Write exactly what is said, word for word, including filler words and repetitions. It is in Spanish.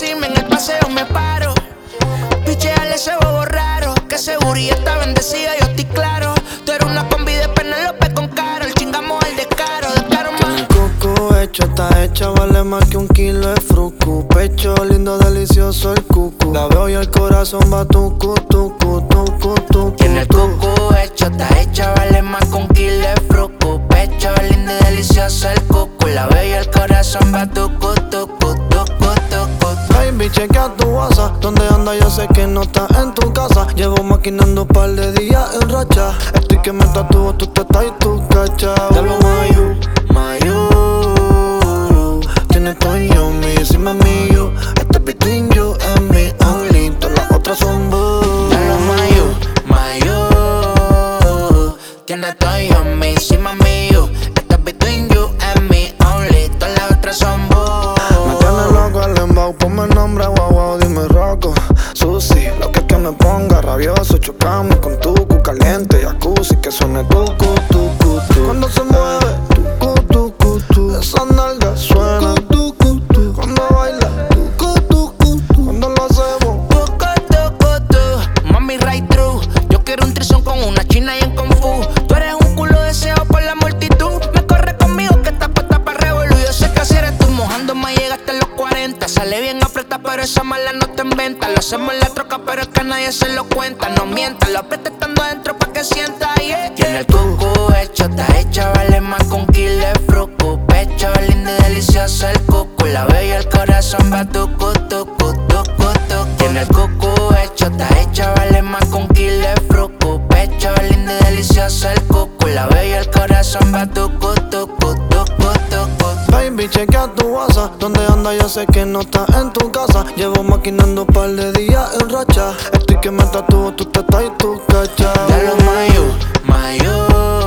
decirme en el paseo me paro. Picheale ese bobo raro, que seguridad está bendecida, yo estoy claro. Tú eres una combi de Penélope con Karol, chingamos el descaro, descaro más. El coco hecho, está hecha, vale más que un kilo de frucu. Pecho lindo, delicioso el cucu. La veo y el corazón va tucu, tucu, tucu, tucu. Tiene el coco hecho, está hecha, vale más que un kilo de frucu. Pecho lindo y delicioso el cucu. La veo y el corazón va tucu, tucu, tucu, tucu. Baby, chequea tu WhatsApp. ¿Dónde anda? Yo sé que no estás en tu casa. Llevo maquinando un par de días en racha. Estoy que me tatúo tu teta y tu cacha. Diablo Mayu, Mayu. Tienes todo en yo, me encima mío. Este es between you and me only. Todas las otras son boo. Diablo Mayu, Mayu. Tienes todo yo, me encima mío. Esto es between you and me only. Todas las otras son boo. Me tiene loco el embau, ponme el nombre, guau, guau, dime Rocco. Susi, lo que es que me ponga rabioso. Chocamos con tucu, caliente, jacuzzi, que suene tucu, tucu, tu. Cuando se mueve, tucu, tucu, tu. Esas nalgas suenan, tucu, tu. Cuando baila, tucu, tucu, tu. Cuando lo hacemos, Tucu, tucu, tu. Mami, right through. Yo quiero un trisón con una china y en Kung Fu. Tú eres un culo deseado por la multitud. Me corre conmigo que estás puesta pa' revolú. Yo sé que así eres tú, mojándome llegaste a los cuarenta. Sale bien apretada, pero esa mala no te inventa. Lo hacemos en la troca, pero es que nadie se lo cuenta. No mientas, lo aprieta estando adentro pa' que sienta, yeah. Tiene el cucu hecho, está hecha, vale más que un kilo de frucu. Pecho lindo y delicioso el cucu. La veo y el corazón va tucu, tucu, tucu, tucu. Tiene el cucu hecho, está hecha, vale más que un kilo de frucu. Pecho lindo y delicioso el cucu. La veo y el corazón va tucu, tucu, tucu, tucu. baby, chequea tu WhatsApp. ¿Dónde anda? Yo sé que no estás en tu casa. Llevo maquinando un par de días en racha. Estoy que me tatúo tu teta y tu cacha. Diablo Mayu, Mayu.